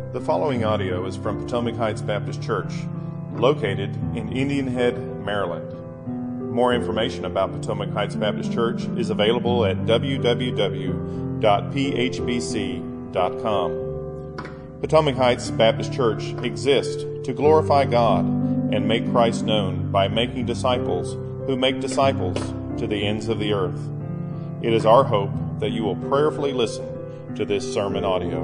The following audio is from Potomac Heights Baptist Church, located in Indian Head, Maryland. More information about Potomac Heights Baptist Church is available at www.phbc.com. Potomac Heights Baptist Church exists to glorify God and make Christ known by making disciples who make disciples to the ends of the earth. It is our hope that you will prayerfully listen to this sermon audio.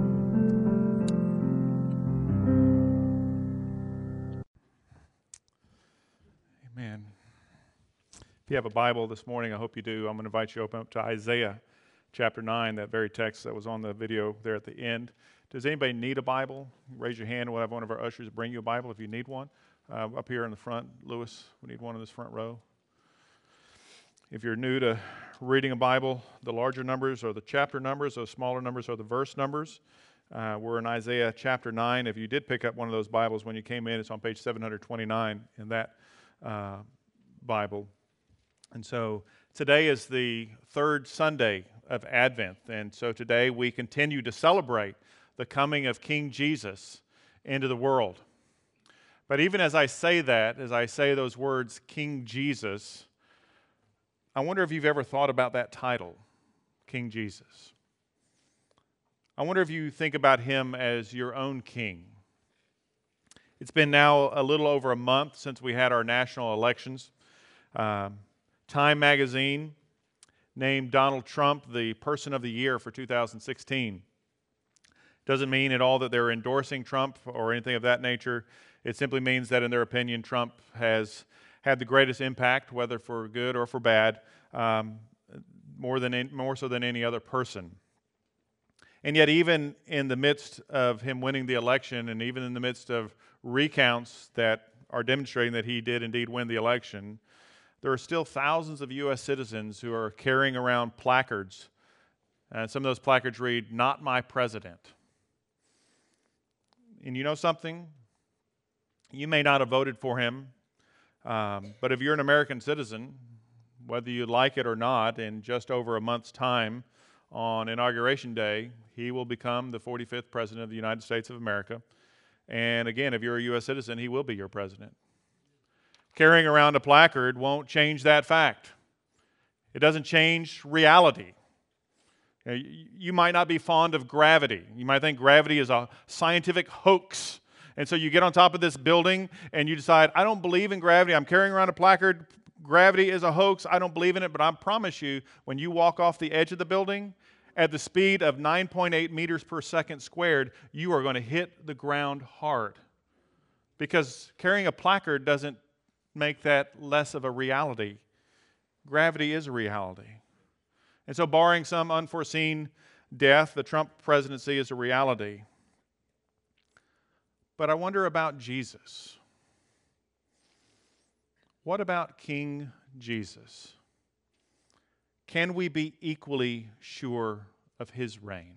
Amen. If you have a Bible this morning, I hope you do. I'm going to invite you to open up to Isaiah chapter 9, that very text that was on the video there at the end. Does anybody need a Bible? Raise your hand and we'll have one of our ushers bring you a Bible if you need one. Up here in the front, Lewis, we need one in this front row. If you're new to reading a Bible, the larger numbers are the chapter numbers, the smaller numbers are the verse numbers. We're in Isaiah chapter 9. If you did pick up one of those Bibles when you came in, it's on page 729 in that Bible. And so today is the third Sunday of Advent. And so today we continue to celebrate the coming of King Jesus into the world. But even as I say that, as I say those words, King Jesus, I wonder if you've ever thought about that title, King Jesus. I wonder if you think about him as your own king. It's been now a little over a month since we had our national elections. Time magazine named Donald Trump the Person of the Year for 2016. Doesn't mean at all that they're endorsing Trump or anything of that nature. It simply means that in their opinion, Trump has had the greatest impact, whether for good or for bad, more so than any other person. And yet even in the midst of him winning the election, and even in the midst of recounts that are demonstrating that he did indeed win the election, there are still thousands of U.S. citizens who are carrying around placards. And some of those placards read, "Not my president." And you know something? You may not have voted for him, but if you're an American citizen, whether you like it or not, in just over a month's time on Inauguration Day, he will become the 45th President of the United States of America. And again, if you're a U.S. citizen, he will be your president. Carrying around a placard won't change that fact. It doesn't change reality. You might not be fond of gravity. You might think gravity is a scientific hoax. And so you get on top of this building and you decide, I don't believe in gravity. I'm carrying around a placard. Gravity is a hoax. I don't believe in it. But I promise you, when you walk off the edge of the building at the speed of 9.8 meters per second squared, you are going to hit the ground hard. Because carrying a placard doesn't make that less of a reality. Gravity is a reality. And so barring some unforeseen death, the Trump presidency is a reality. But I wonder about Jesus. What about King Jesus? Can we be equally sure of his reign?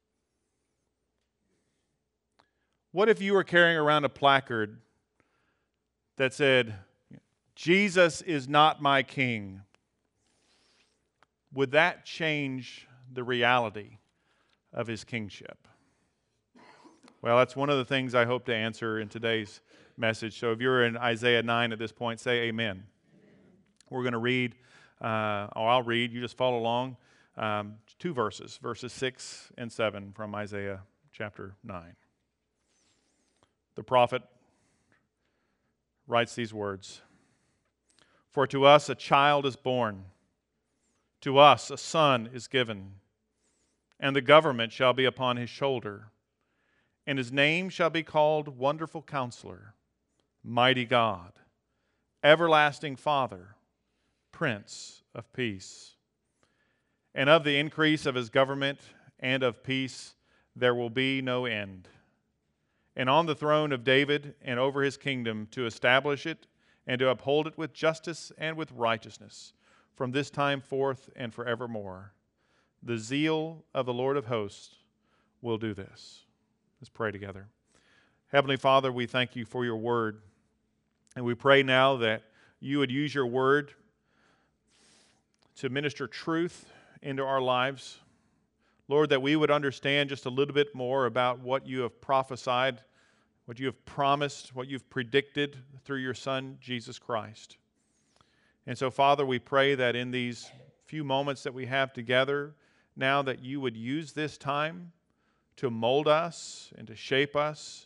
What if you were carrying around a placard that said, "Jesus is not my king"? Would that change the reality of his kingship? Well, that's one of the things I hope to answer in today's message. So if you're in Isaiah 9 at this point, say amen. We're going to read, or I'll read, you just follow along, two verses 6 and 7 from Isaiah chapter 9. The prophet writes these words, "For to us a child is born, to us a son is given, and the government shall be upon his shoulder. And his name shall be called Wonderful Counselor, Mighty God, Everlasting Father, Prince of Peace. And of the increase of his government and of peace there will be no end. And on the throne of David and over his kingdom, to establish it and to uphold it with justice and with righteousness from this time forth and forevermore. The zeal of the Lord of hosts will do this." Let's pray together. Heavenly Father, we thank you for your word. And we pray now that you would use your word to minister truth into our lives. Lord, that we would understand just a little bit more about what you have prophesied, what you have promised, what you've predicted through your Son, Jesus Christ. And so, Father, we pray that in these few moments that we have together now, that you would use this time to mold us and to shape us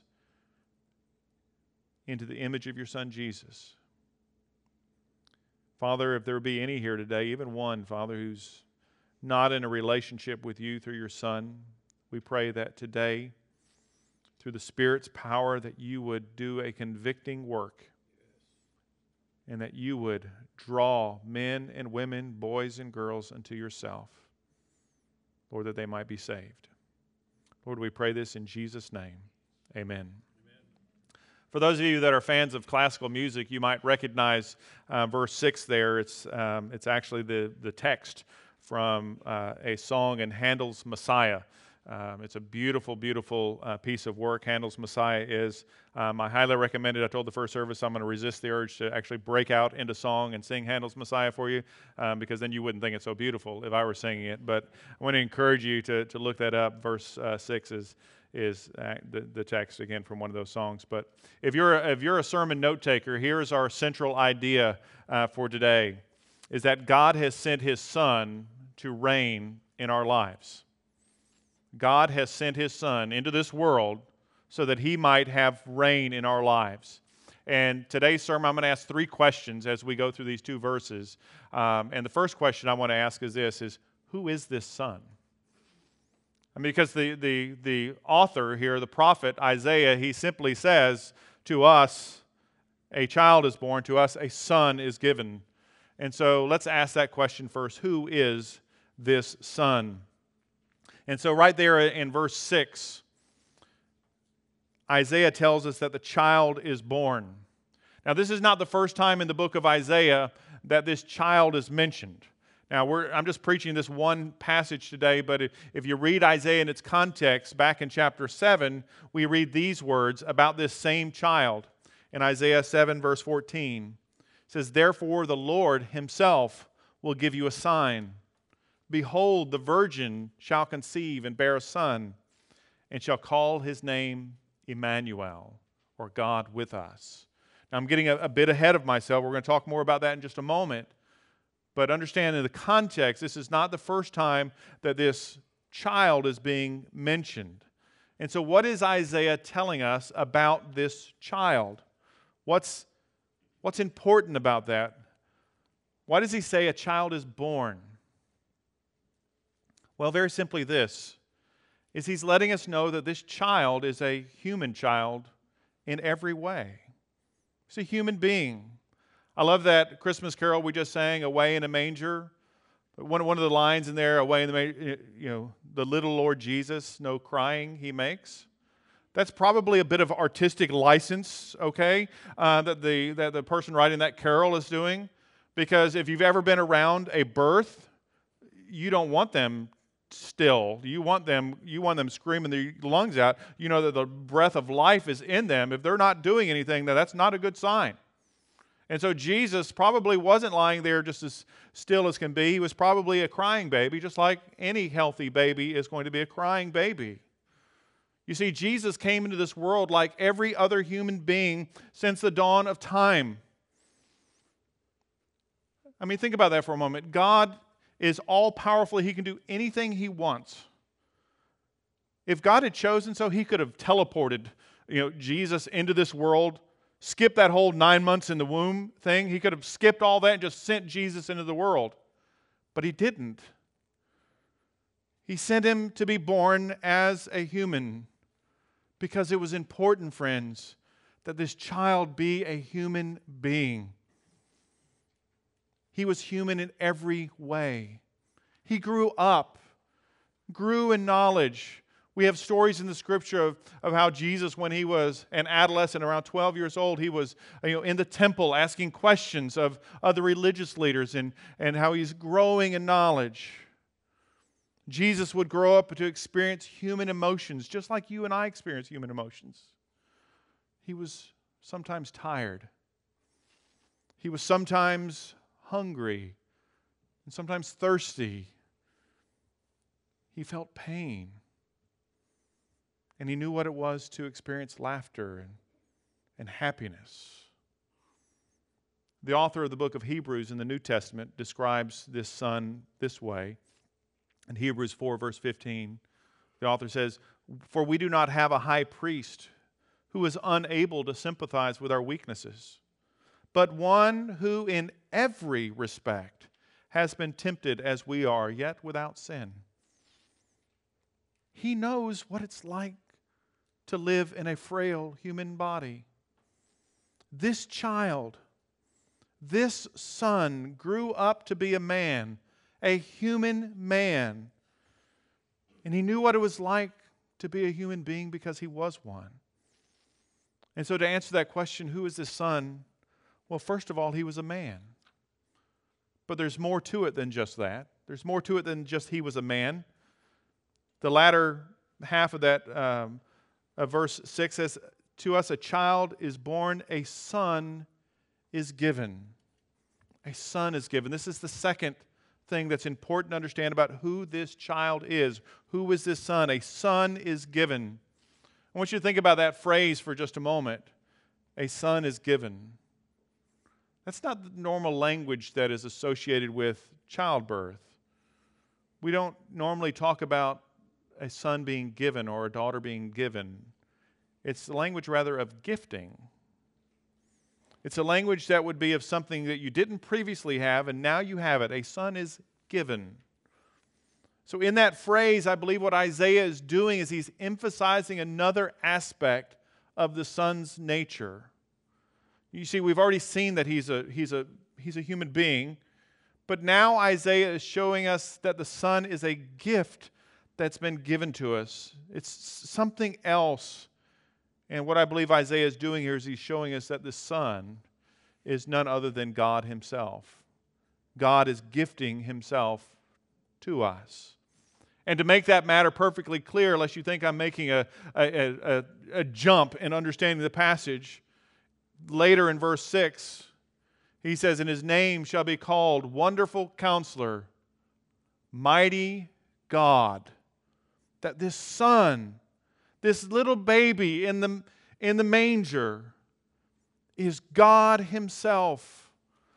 into the image of your Son, Jesus. Father, if there be any here today, even one, Father, who's not in a relationship with you through your Son, we pray that today, through the Spirit's power, that you would do a convicting work and that you would draw men and women, boys and girls unto yourself, Lord, that they might be saved. Lord, we pray this in Jesus' name. Amen. For those of you that are fans of classical music, you might recognize verse 6 there. It's actually the text from a song in Handel's Messiah. It's a beautiful, beautiful piece of work. Handel's Messiah is. I highly recommend it. I told the first service I'm going to resist the urge to actually break out into song and sing Handel's Messiah for you, because then you wouldn't think it's so beautiful if I were singing it. But I want to encourage you to look that up. Verse 6 is the text again from one of those songs. But if you're a sermon note taker, here's our central idea for today: is that God has sent His Son to reign in our lives. God has sent His Son into this world so that He might have reign in our lives. And today's sermon, I'm going to ask 3 questions as we go through these 2 verses. And the first question I want to ask is this: who is this Son? I mean, because the author here, the prophet Isaiah, he simply says to us, a child is born, to us a son is given. And so let's ask that question first: who is this Son? And so right there in verse 6, Isaiah tells us that the child is born. Now, this is not the first time in the book of Isaiah that this child is mentioned. Now, I'm just preaching this one passage today, but if you read Isaiah in its context, back in chapter 7, we read these words about this same child. In Isaiah 7, verse 14, it says, "Therefore the Lord Himself will give you a sign. Behold, the virgin shall conceive and bear a son, and shall call his name Emmanuel," or God with us. Now, I'm getting a bit ahead of myself. We're going to talk more about that in just a moment. But understand in the context, this is not the first time that this child is being mentioned. And so what is Isaiah telling us about this child? What's important about that? Why does he say a child is born? Well, very simply this, is he's letting us know that this child is a human child in every way. He's a human being. I love that Christmas carol we just sang, "Away in a Manger." One of the lines in there, "Away in the manger," the little Lord Jesus, no crying He makes. That's probably a bit of artistic license, okay, that the person writing that carol is doing. Because if you've ever been around a birth, you don't want them still. You want them screaming their lungs out. You know that the breath of life is in them. If they're not doing anything, then that's not a good sign. And so Jesus probably wasn't lying there just as still as can be. He was probably a crying baby, just like any healthy baby is going to be a crying baby. You see, Jesus came into this world like every other human being since the dawn of time. I mean, think about that for a moment. God is all-powerful. He can do anything He wants. If God had chosen so, He could have teleported, Jesus into this world, skipped that whole 9 months in the womb thing. He could have skipped all that and just sent Jesus into the world. But He didn't. He sent Him to be born as a human because it was important, friends, that this child be a human being. He was human in every way. He grew up, grew in knowledge. We have stories in the Scripture of how Jesus, when He was an adolescent, around 12 years old, He was in the temple asking questions of other religious leaders and how He's growing in knowledge. Jesus would grow up to experience human emotions, just like you and I experience human emotions. He was sometimes tired. He was sometimes hungry and sometimes thirsty. He felt pain. And he knew what it was to experience laughter and happiness. The author of the book of Hebrews in the New Testament describes this Son this way. In Hebrews 4, verse 15, the author says, "For we do not have a high priest who is unable to sympathize with our weaknesses, but one who in every respect has been tempted as we are, yet without sin." He knows what it's like to live in a frail human body. This child, this son, grew up to be a man, a human man. And he knew what it was like to be a human being because he was one. And so to answer that question, who is this son? Well, first of all, he was a man. But there's more to it than just that. There's more to it than just he was a man. The latter half of that verse 6 says, "To us a child is born, a son is given." A son is given. This is the second thing that's important to understand about who this child is. Who is this son? A son is given. I want you to think about that phrase for just a moment. A son is given. That's not the normal language that is associated with childbirth. We don't normally talk about a son being given or a daughter being given. It's the language rather of gifting. It's a language that would be of something that you didn't previously have and now you have it. A son is given. So in that phrase, I believe what Isaiah is doing is he's emphasizing another aspect of the son's nature. You see, we've already seen that he's a human being, but now Isaiah is showing us that the son is a gift that's been given to us. It's something else. And what I believe Isaiah is doing here is he's showing us that the Son is none other than God Himself. God is gifting Himself to us. And to make that matter perfectly clear, unless you think I'm making a jump in understanding the passage, later in verse 6, he says, "And His name shall be called Wonderful Counselor, Mighty God." That this Son, this little baby in the manger, is God Himself.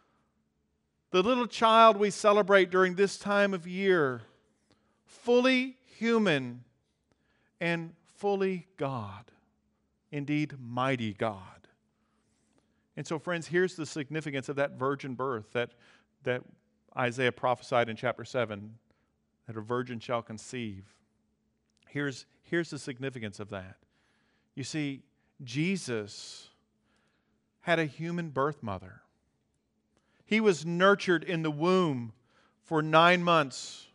The little child we celebrate during this time of year, fully human and fully God. Indeed, mighty God. And so, friends, here's the significance of that virgin birth that Isaiah prophesied in chapter 7, that a virgin shall conceive. Here's the significance of that. You see, Jesus had a human birth mother. He was nurtured in the womb for 9 months.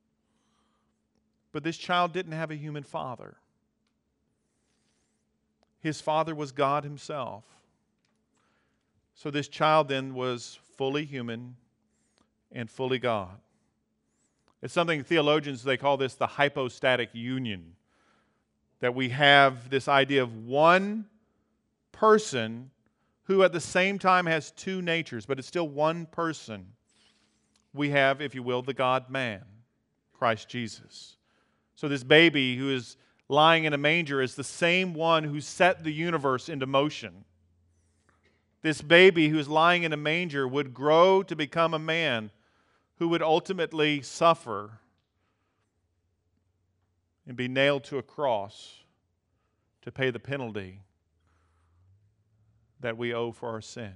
But this child didn't have a human father. His father was God Himself. So this child then was fully human and fully God. It's something theologians, they call this the hypostatic union. That we have this idea of one person who at the same time has two natures, but it's still one person. We have, if you will, the God-man, Christ Jesus. So this baby who is lying in a manger is the same one who set the universe into motion. This baby who is lying in a manger would grow to become a man who would ultimately suffer and be nailed to a cross to pay the penalty that we owe for our sin.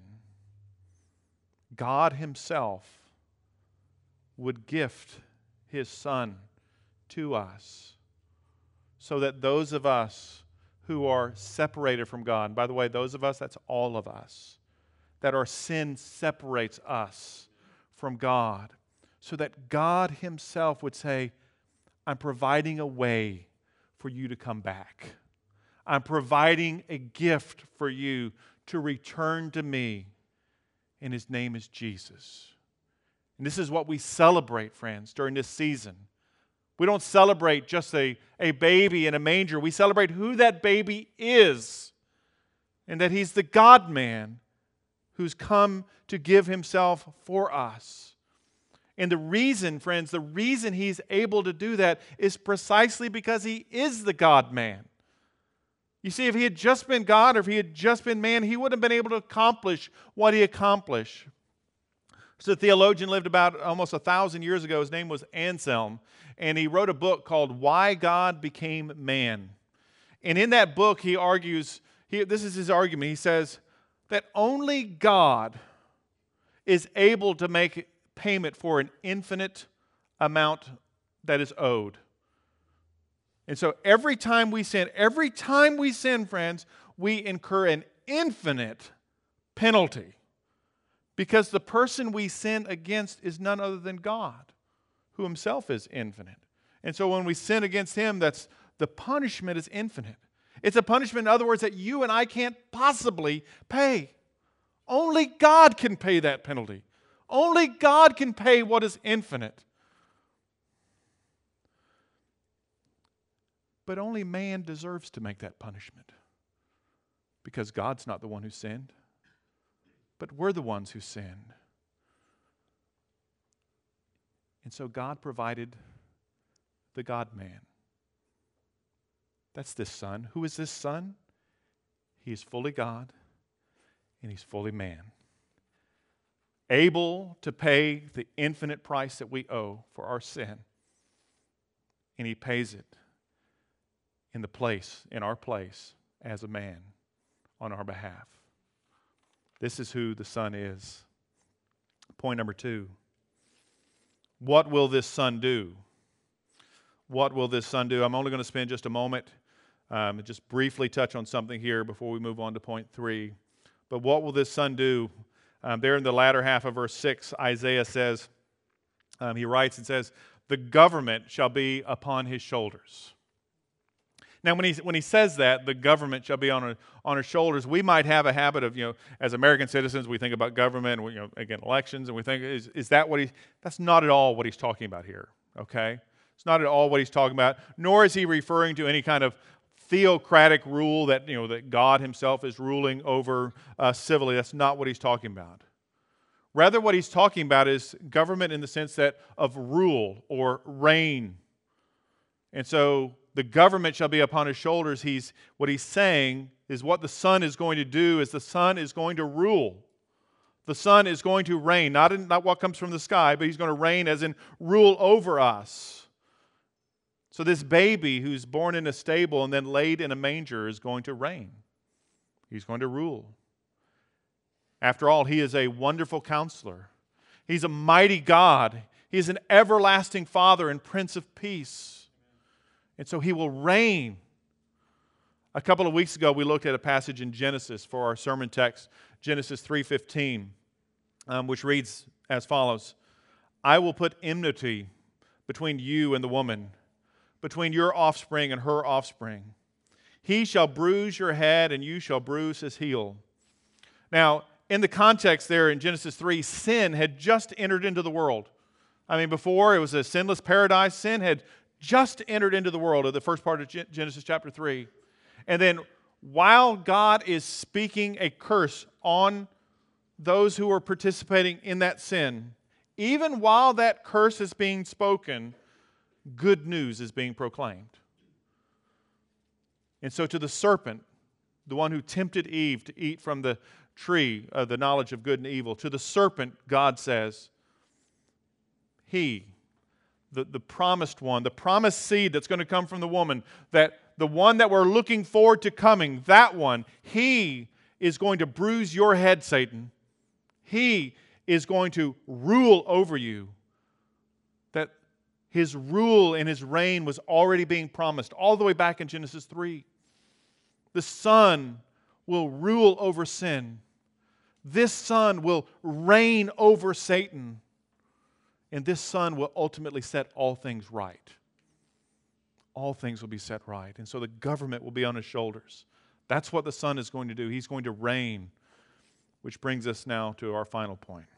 God Himself would gift His Son to us so that those of us who are separated from God, and by the way, those of us, that's all of us, that our sin separates us from God, so that God Himself would say, I'm providing a way for you to come back. I'm providing a gift for you to return to me, and His name is Jesus. And this is what we celebrate, friends, during this season. We don't celebrate just a baby in a manger. We celebrate who that baby is, and that He's the God-man who's come to give Himself for us. And the reason, friends, the reason He's able to do that is precisely because He is the God-man. You see, if He had just been God or if He had just been man, He wouldn't have been able to accomplish what He accomplished. So a theologian lived about almost 1,000 years ago. His name was Anselm, and he wrote a book called Why God Became Man. And in that book, he argues, this is his argument, he says that only God is able to make payment for an infinite amount that is owed. And so every time we sin, friends, we incur an infinite penalty. Because the person we sin against is none other than God, who Himself is infinite. And so when we sin against Him, the punishment is infinite. It's a punishment, in other words, that you and I can't possibly pay. Only God can pay that penalty. Only God can pay what is infinite. But only man deserves to make that punishment. Because God's not the one who sinned. But we're the ones who sinned. And so God provided the God-man. That's this Son. Who is this Son? He is fully God and He's fully man. Able to pay the infinite price that we owe for our sin. And He pays it in our place as a man on our behalf. This is who the Son is. Point number 2. What will this Son do? What will this Son do? I'm only going to spend just a moment and just briefly touch on something here before we move on to point 3. But what will this Son do? There in the latter half of verse 6, Isaiah says, he writes and says, the government shall be upon His shoulders. Now, when he says that, the government shall be on our shoulders, we might have a habit of, as American citizens, we think about government, again, elections, and we think, is that what that's not at all what he's talking about here, okay? It's not at all what he's talking about, nor is he referring to any kind of theocratic rule that, that God Himself is ruling over civilly. That's not what he's talking about. Rather, what he's talking about is government in the sense that of rule or reign. And so the government shall be upon His shoulders. What he's saying is what the Son is going to do is the Son is going to rule. The Son is going to reign, not what comes from the sky, but He's going to reign as in rule over us. So this baby who's born in a stable and then laid in a manger is going to reign. He's going to rule. After all, He is a wonderful counselor. He's a mighty God. He is an everlasting Father and Prince of Peace. And so He will reign. A couple of weeks ago, we looked at a passage in Genesis for our sermon text, Genesis 3:15, which reads as follows, I will put enmity between you and the woman, between your offspring and her offspring. He shall bruise your head, and you shall bruise his heel. Now, in the context there in Genesis 3, sin had just entered into the world. Before it was a sinless paradise. Sin had just entered into the world, of the first part of Genesis chapter 3. And then while God is speaking a curse on those who are participating in that sin, even while that curse is being spoken, good news is being proclaimed. And so to the serpent, the one who tempted Eve to eat from the tree of the knowledge of good and evil, to the serpent, God says, the promised one, the promised seed that's going to come from the woman, that the one that we're looking forward to coming, that one, He is going to bruise your head, Satan. He is going to rule over you. That His rule and His reign was already being promised all the way back in Genesis 3. The Son will rule over sin. This Son will reign over Satan. And this Son will ultimately set all things right. All things will be set right. And so the government will be on His shoulders. That's what the Son is going to do. He's going to reign. Which brings us now to our final point.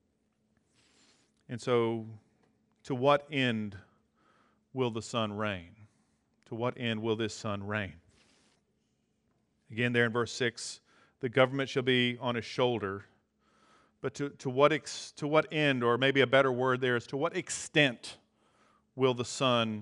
And so, to what end will the Son reign? To what end will this Son reign? Again, there in verse 6, the government shall be on His shoulder. But to what end, or maybe a better word there is, to what extent will the Son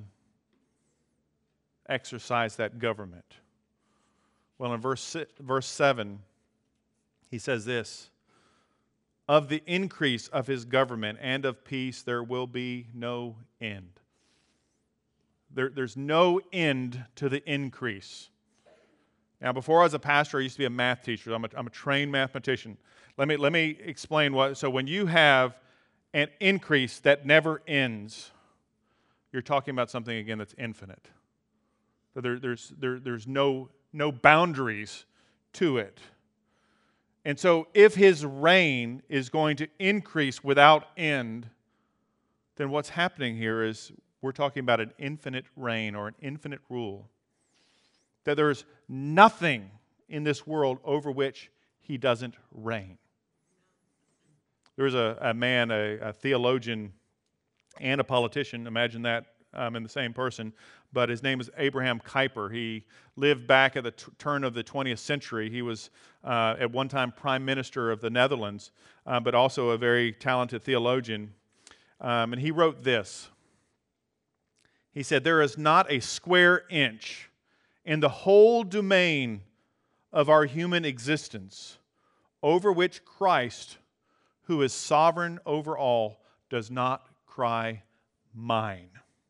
exercise that government? Well, in verse 7, he says this: of the increase of his government and of peace there will be no end. There's no end to the increase. Now, before I was a pastor, I used to be a math teacher. I'm a trained mathematician. Let me explain what. So when you have an increase that never ends, you're talking about something, again, that's infinite. So there's no boundaries to it. And so if his reign is going to increase without end, then what's happening here is we're talking about an infinite reign or an infinite rule. That there's nothing in this world over which he doesn't reign. There was a man, a theologian and a politician, imagine that in the same person, but his name is Abraham Kuyper. He lived back at the turn of the 20th century. He was at one time Prime Minister of the Netherlands, but also a very talented theologian. And he wrote this. He said, "There is not a square inch in the whole domain of our human existence over which Christ, who is sovereign over all, does not cry, 'Mine.'"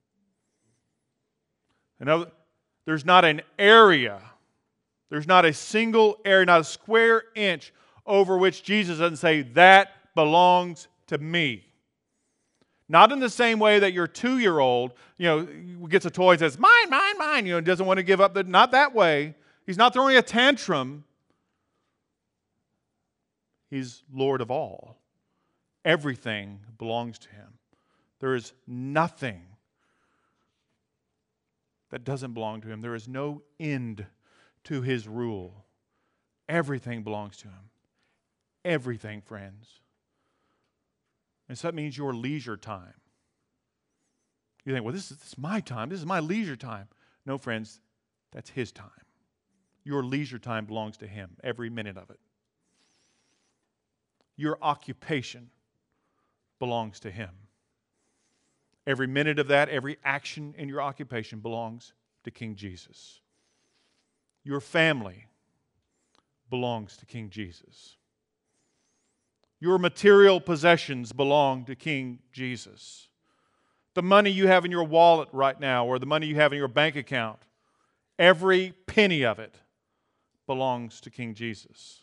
And there's not an area, there's not a single area, not a square inch over which Jesus doesn't say, "That belongs to me." Not in the same way that your 2-year-old, gets a toy and says, "Mine, mine, mine," doesn't want to give up. Not that way. He's not throwing a tantrum. He's Lord of all. Everything belongs to him. There is nothing that doesn't belong to him. There is no end to his rule. Everything belongs to him. Everything, friends. And so that means your leisure time. You think, well, this is my time. This is my leisure time. No, friends, that's his time. Your leisure time belongs to him, every minute of it. Your occupation belongs to him. Every minute of that, every action in your occupation belongs to King Jesus. Your family belongs to King Jesus. Your material possessions belong to King Jesus. The money you have in your wallet right now, or the money you have in your bank account, every penny of it belongs to King Jesus.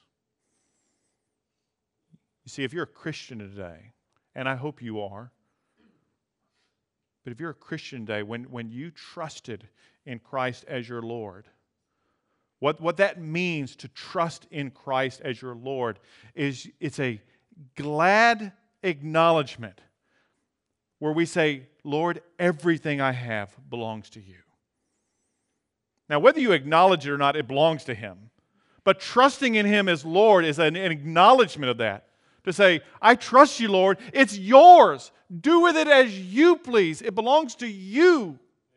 You see, if you're a Christian today, and I hope you are, but if you're a Christian today, when you trusted in Christ as your Lord, what that means to trust in Christ as your Lord is it's a glad acknowledgement where we say, "Lord, everything I have belongs to you." Now, whether you acknowledge it or not, it belongs to him. But trusting in him as Lord is an acknowledgement of that. To say, "I trust you, Lord. It's yours. Do with it as you please. It belongs to you." Amen.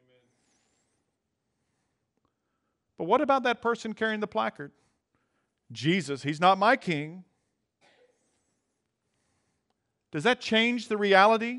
But what about that person carrying the placard? Jesus, he's not my king. Does that change the reality?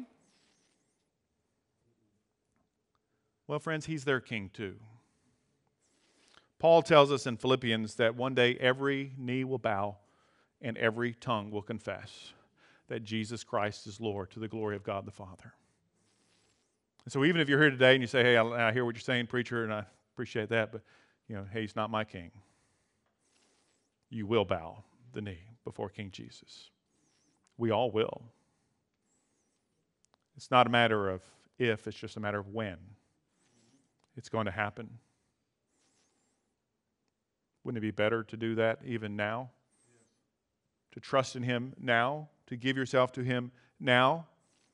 Well, friends, he's their king too. Paul tells us in Philippians that one day every knee will bow and every tongue will confess that Jesus Christ is Lord, to the glory of God the Father. And so even if you're here today and you say, "Hey, I hear what you're saying, preacher, and I appreciate that, but hey, he's not my king," you will bow the knee before King Jesus. We all will. It's not a matter of if, it's just a matter of when it's going to happen. Wouldn't it be better to do that even now? To trust in him now? To give yourself to him now?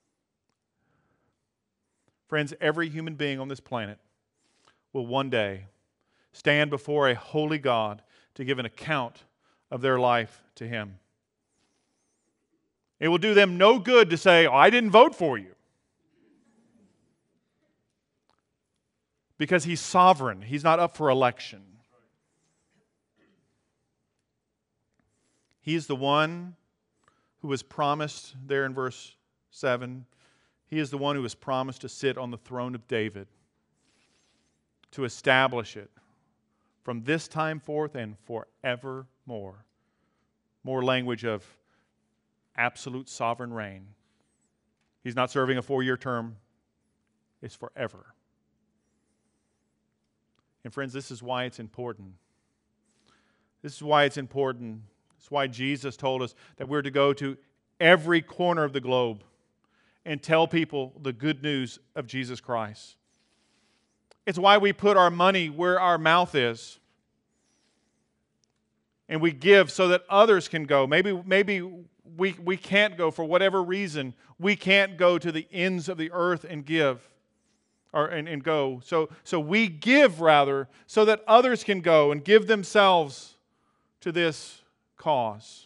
Friends, every human being on this planet will one day stand before a holy God to give an account of their life to him. It will do them no good to say, "I didn't vote for you." Because he's sovereign. He's not up for election. He's the one who was promised there in verse 7. He is the one who was promised to sit on the throne of David, to establish it from this time forth and forevermore. More language of absolute sovereign reign. He's not serving a 4-year term. It's forever. And friends, this is why it's important. This is why it's important. It's why Jesus told us that we're to go to every corner of the globe and tell people the good news of Jesus Christ. It's why we put our money where our mouth is. And we give so that others can go. Maybe we can't go for whatever reason. We can't go to the ends of the earth and give. And go. So we give, rather, so that others can go and give themselves to this cause.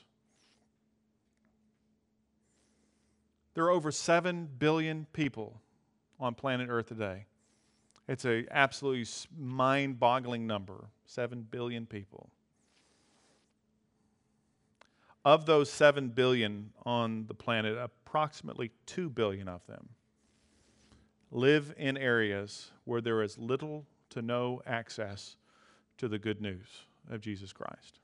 There are over 7 billion people on planet Earth today. It's an absolutely mind-boggling number, 7 billion people. Of those 7 billion on the planet, approximately 2 billion of them live in areas where there is little to no access to the good news of Jesus Christ.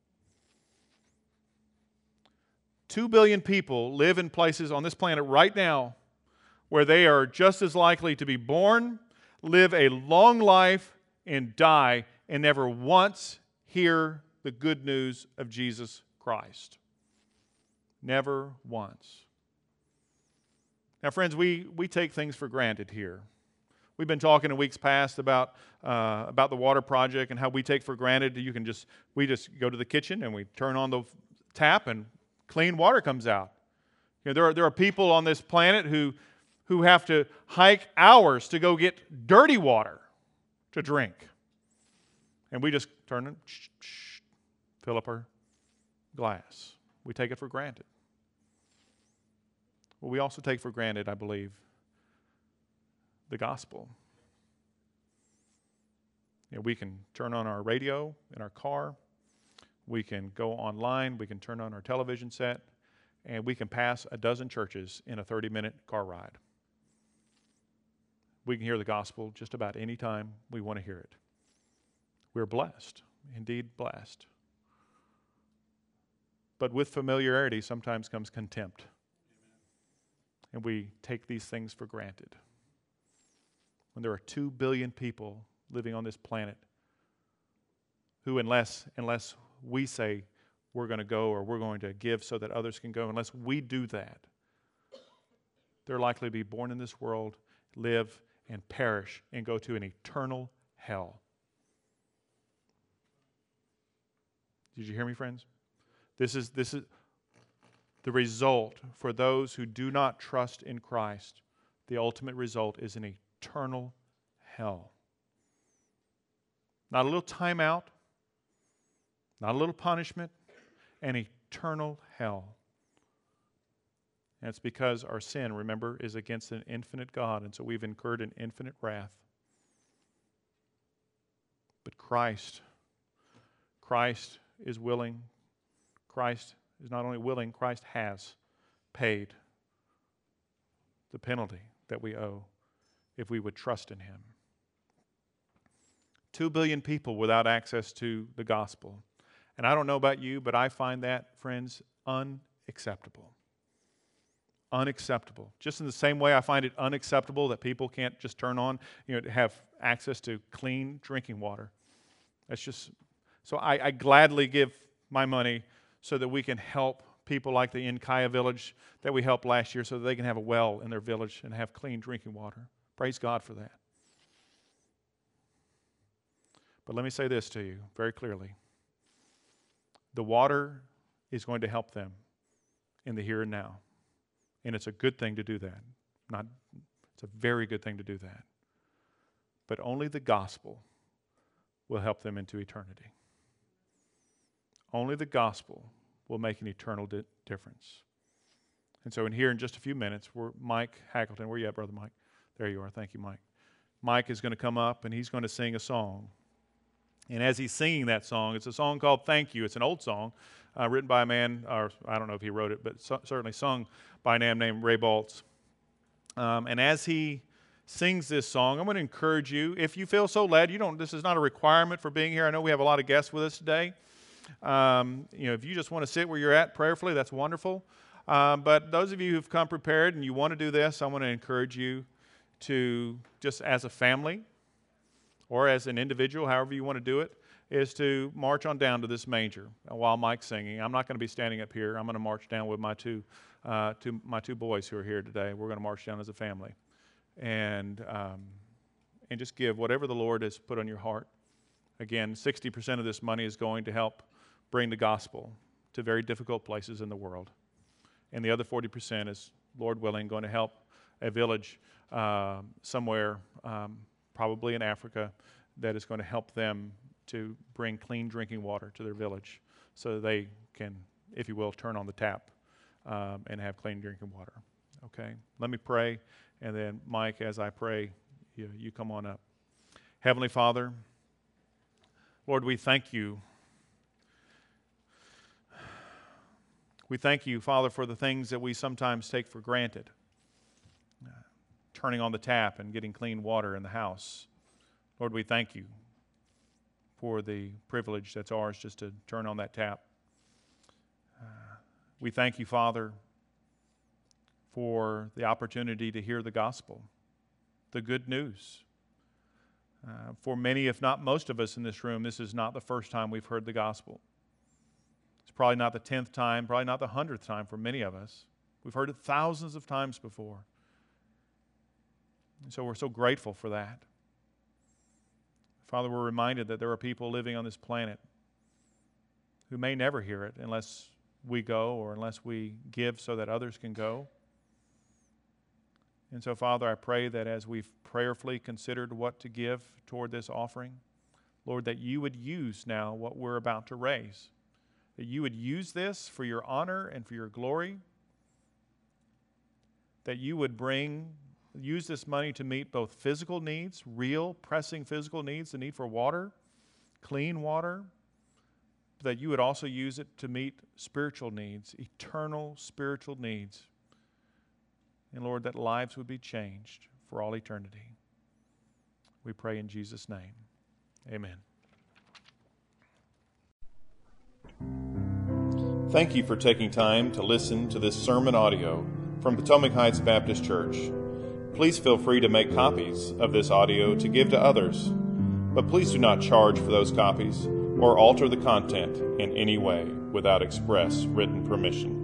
2 billion people live in places on this planet right now where they are just as likely to be born, live a long life, and die, and never once hear the good news of Jesus Christ. Never once. Now, friends, we take things for granted here. We've been talking in weeks past about the water project and how we take for granted we just go to the kitchen and we turn on the tap and clean water comes out. You know, there are people on this planet who have to hike hours to go get dirty water to drink, and we just turn it, fill up our glass. We take it for granted. Well, we also take for granted, I believe, the gospel. You know, we can turn on our radio in our car. We can go online. We can turn on our television set. And we can pass a dozen churches in a 30-minute car ride. We can hear the gospel just about any time we want to hear it. We're blessed, indeed blessed. But with familiarity sometimes comes contempt. And we take these things for granted. When there are 2 billion people living on this planet who, unless we say we're going to go or we're going to give so that others can go, unless we do that, they're likely to be born in this world, live and perish and go to an eternal hell. Did you hear me, friends? This is the result for those who do not trust in Christ. The ultimate result is an eternal hell. Not a little time out, not a little punishment, an eternal hell. And it's because our sin, remember, is against an infinite God, and so we've incurred an infinite wrath. But Christ is willing. Christ is not only willing, Christ has paid the penalty that we owe if we would trust in Him. 2 billion people without access to the gospel. And I don't know about you, but I find that, friends, unacceptable. Unacceptable. Just in the same way I find it unacceptable that people can't just turn on, to have access to clean drinking water. That's just, so I gladly give my money so that we can help people like the Nkaya village that we helped last year so that they can have a well in their village and have clean drinking water. Praise God for that. But let me say this to you very clearly. The water is going to help them in the here and now. And it's a good thing to do that. It's a very good thing to do that. But only the gospel will help them into eternity. Only the gospel will make an eternal difference. And so in just a few minutes, Mike Hackleton. Where you at, Brother Mike? There you are. Thank you, Mike. Mike is going to come up and he's going to sing a song. And as he's singing that song, it's a song called Thank You. It's an old song written by a man, or I don't know if he wrote it, but certainly sung by a man named Ray Baltz. And as he sings this song, I'm going to encourage you, if you feel so led, this is not a requirement for being here. I know we have a lot of guests with us today. If you just want to sit where you're at prayerfully, that's wonderful. But those of you who've come prepared and you want to do this, I want to encourage you to, just as a family or as an individual, however you want to do it, is to march on down to this manger while Mike's singing. I'm not going to be standing up here. I'm going to march down with my two boys who are here today. We're going to march down as a family, and just give whatever the Lord has put on your heart. Again, 60% of this money is going to help bring the gospel to very difficult places in the world, and the other 40% is, Lord willing, going to help a village somewhere, probably in Africa, that is going to help them to bring clean drinking water to their village so they can, if you will, turn on the tap and have clean drinking water. Okay? Let me pray, and then Mike, as I pray, you come on up. Heavenly Father, Lord, we thank you. We thank you, Father, for the things that we sometimes take for granted. Turning on the tap and getting clean water in the house. Lord, we thank you for the privilege that's ours just to turn on that tap. We thank you, Father, for the opportunity to hear the gospel, the good news. For many, if not most of us in this room, this is not the first time we've heard the gospel. It's probably not the 10th time, probably not the 100th time for many of us. We've heard it thousands of times before. And so we're so grateful for that. Father, we're reminded that there are people living on this planet who may never hear it unless we go or unless we give so that others can go. And so, Father, I pray that as we've prayerfully considered what to give toward this offering, Lord, that you would use now what we're about to raise, that you would use this for your honor and for your glory, that you would use this money to meet both physical needs, real pressing physical needs, the need for water, clean water, that you would also use it to meet spiritual needs, eternal spiritual needs. And Lord, that lives would be changed for all eternity. We pray in Jesus' name. Amen. Thank you for taking time to listen to this sermon audio from Potomac Heights Baptist Church. Please feel free to make copies of this audio to give to others, but please do not charge for those copies or alter the content in any way without express written permission.